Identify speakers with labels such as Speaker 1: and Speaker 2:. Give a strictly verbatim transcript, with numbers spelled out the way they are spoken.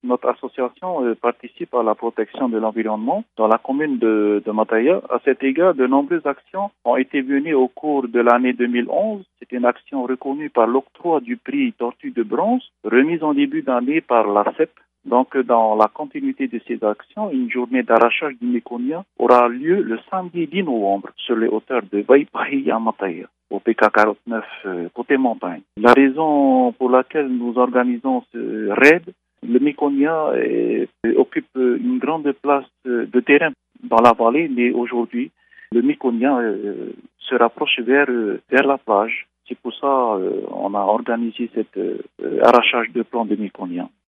Speaker 1: Notre association euh, participe à la protection de l'environnement dans la commune de, de Mataya. À cet égard, de nombreuses actions ont été menées au cours de l'année deux mille onze. C'est une action reconnue par l'octroi du prix Tortue de bronze, remise en début d'année par l'A R C E P. Donc, dans la continuité de ces actions, une journée d'arrachage du méconia aura lieu le samedi dix novembre sur les hauteurs de Baïpahi à Mataya, au P K quarante-neuf, euh, côté montagne. La raison pour laquelle nous organisons ce raid, le méconia est, occupe une grande place de terrain dans la vallée, mais aujourd'hui, le méconia euh, se rapproche vers, euh, vers la plage. C'est pour ça qu'on euh, a organisé cet euh, arrachage de plants de méconia.